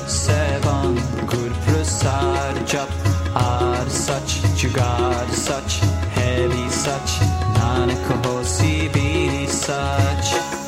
sevan gur prasad jap ad sach jugad sach heavy sach nanak hosi bi sach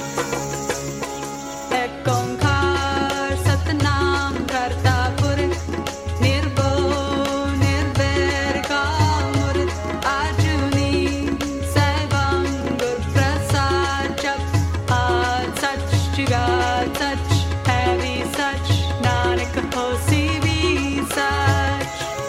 ek onkar satnam karta purakh nirbo nirvair kamur ajuni sevan gur prasad jap ad sach jugad sach heavy sach nanak hosi bi sach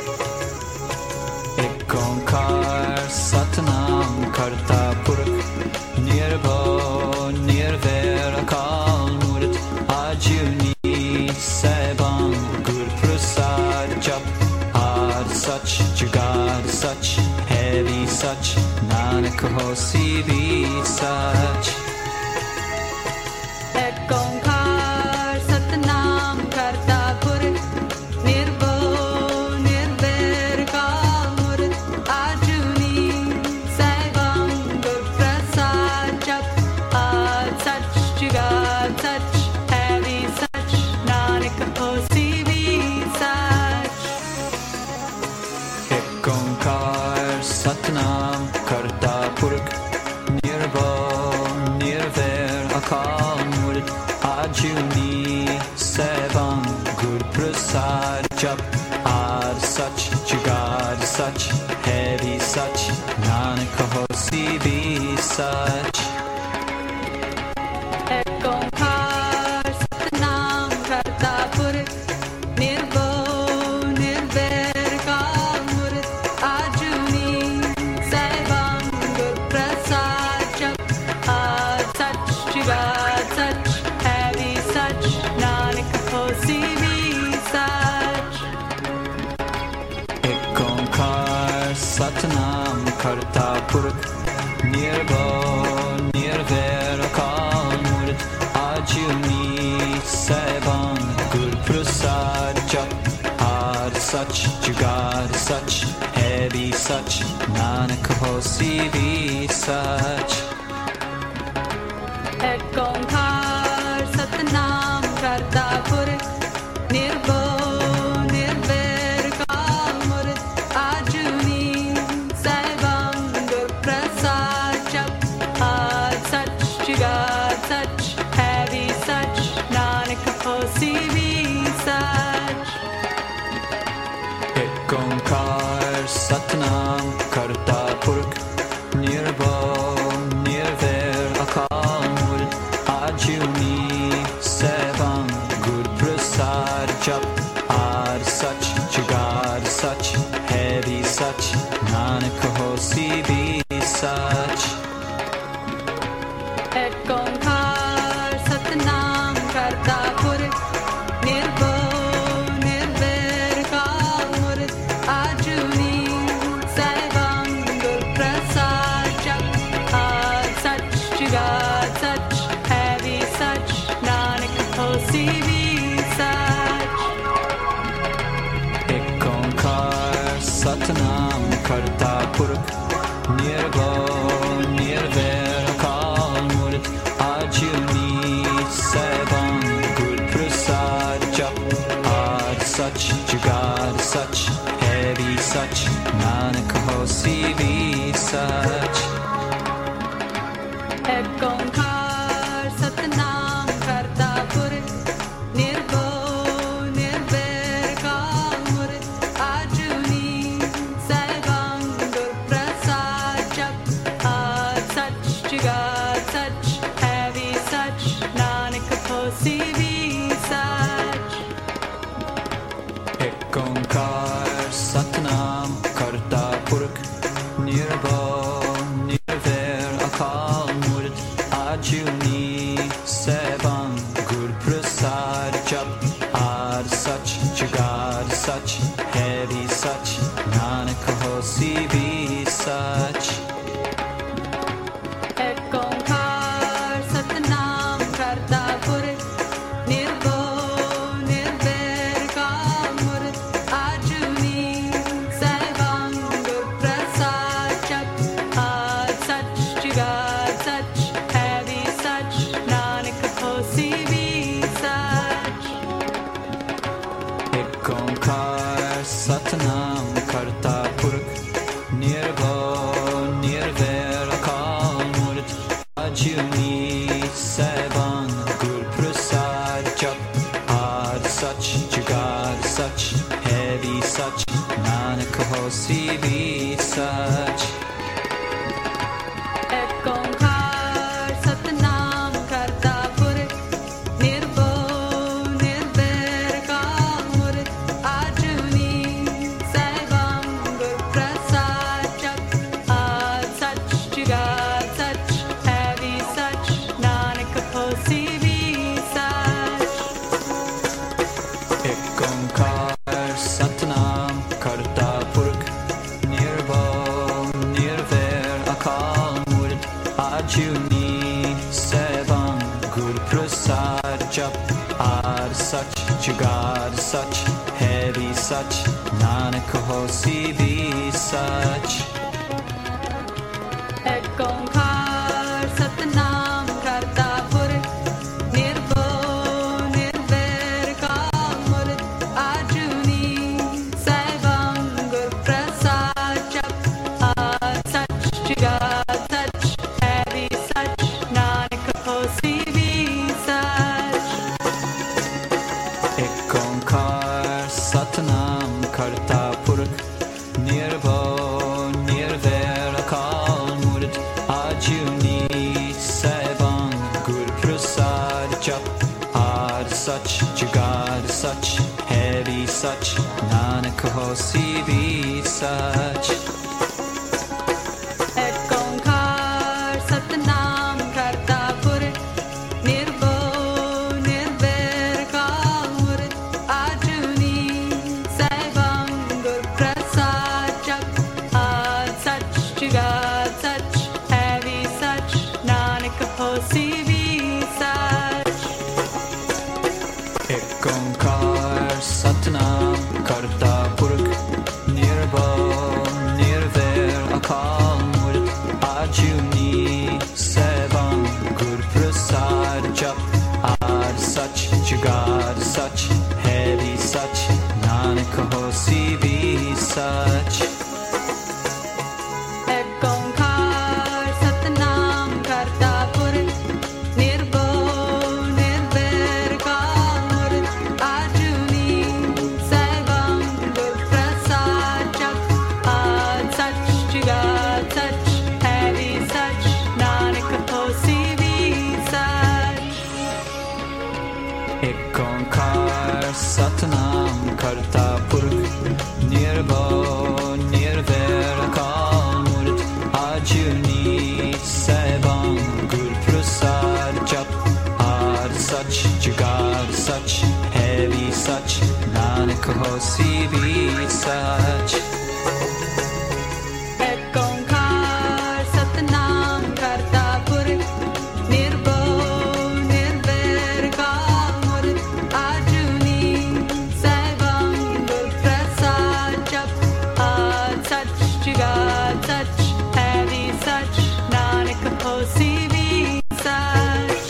ek onkar satnam karta purakh nirbo nirvair kamur ajuni sevan gur prasad jap ad sach jugad sach heavy sach nanak hosi bi sach ek onkar satnam karta purakh nirbo nirvair kamur ajuni sevan gur prasad jap ad sach jugad sach heavy sach nanak hosi bi sach ek onkar satnam karta purakh nirbo nirvair akal murit ajuni sevan gur prasad jap ad sach jugad sach heavy sach nanak hosi bi sach ek onkar satnam karta purakh nirbo nirvair kamur ajuni sevan gur prasad jap ad sach jugad sach heavy sach nanak hosi bi sach ek onkar satnam karta purakh nirbo nirvair akal murit ajuni sevan gur prasad jap ad sach jugad sach heavy sach nanak hosi bi sach ek onkar satnam karta purakh nirbo nirvair kamur ajuni sevan gur prasad jap ad sach jugad sach heavy sach nanak hosi bi sach ek onkar satnam karta purakh nirbo nirvair akal murit ajuni sevan gur prasad jap ad sach jugad sach heavy sach nanak hosi bi sach ek onkar satnam karta purakh nirbo nirvair kamur ajuni sevan gur prasad jap ad sach jugad sach heavy sach nanak hosi bi sach ek onkar satnam karta purakh nirbo nirvair akal murit ajuni sevan gur prasad jap ad sach jugad sach heavy sach nanak hosi bi sach ek onkar satnam karta purakh nirbo nirvair kamur ajuni sevan gur prasad jap ad sach jugad sach heavy sach nanak hosi bi sach ek onkar satnam karta purakh nirbo nirvair akal murit ajuni sevan gur prasad jap ad sach jugad sach heavy sach nanak hosi bi sach ek onkar satnam karta purakh nirbo nirvair kamur ajuni sevan gur prasad jap ad sach jugad sach heavy sach nanak hosi bi sach एक ओंकार सतनाम करता पुरख निर्भव निर्वैर अकाल मूर्त अजूनी सैभं गुर प्रसाद जप आद सच जुगाद सच है भी सच नानक होसी भी सच एक ओंकार सतनाम करता पुरख निर्भव निर्वैर अकाल मूर्त अजूनी सैभं गुर प्रसाद जप आद सच जुगाद सच है भी सच नानक होसी भी सच एक ओंकार सतनाम करता पुरख निर्भव निर्वैर अकाल मूर्त अजूनी सैभं गुर प्रसाद जप आद सच जुगाद सच है भी सच नानक होसी भी सच एक ओंकार सतनाम करता पुरख निर्भव निर्वैर अकाल मूर्त अजूनी सैभं गुर प्रसाद जप आद सच जुगाद सच है भी सच नानक होसी भी सच एक ओंकार सतनाम करता पुरख निर्भव निर्वैर अकाल मूर्त अजूनी सैभं गुर प्रसाद जप आद सच जुगाद सच है भी सच नानक होसी भी सच एक ओंकार सतनाम करता पुरख निर्भव निर्वैर अकाल मूर्त अजूनी सैभं गुर प्रसाद जप आद सच जुगाद सच है भी सच नानक होसी भी सच एक ओंकार सतनाम करता पुरख निर्भव निर्वैर अकाल मूर्त अजूनी सैभं गुर प्रसाद जप आद सच जुगाद सच है भी सच नानक होसी भी सच एक ओंकार सतनाम करता पुरख निर्भव निर्वैर अकाल मूर्त अजूनी सैभं गुर प्रसाद जप आद सच जुगाद सच है भी सच नानक होसी भी सच एक ओंकार सतनाम करता पुरख निर्भव निर्वैर अकाल मूर्त अजूनी सैभं गुर प्रसाद जप आद सच जुगाद सच है भी सच नानक होसी भी सच एक ओंकार सतनाम करता पुरख निर्भव निर्वैर अकाल मूर्त अजूनी सैभं गुर प्रसाद जप आद सच जुगाद सच है भी सच नानक होसी भी सच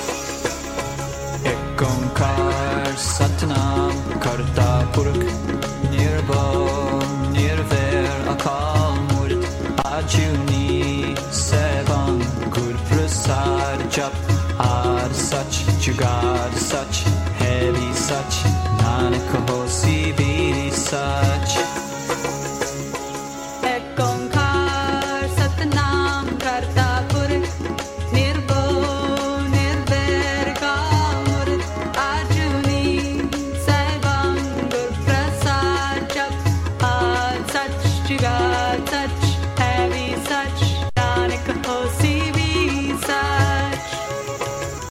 एक ओंकार सतनाम करता पुरख निर्भव निर्वैर अकाल मूर्त अजूनी सैभं गुर प्रसाद जप आद सच जुगाद सच है भी सच नानक होसी भी सच एक ओंकार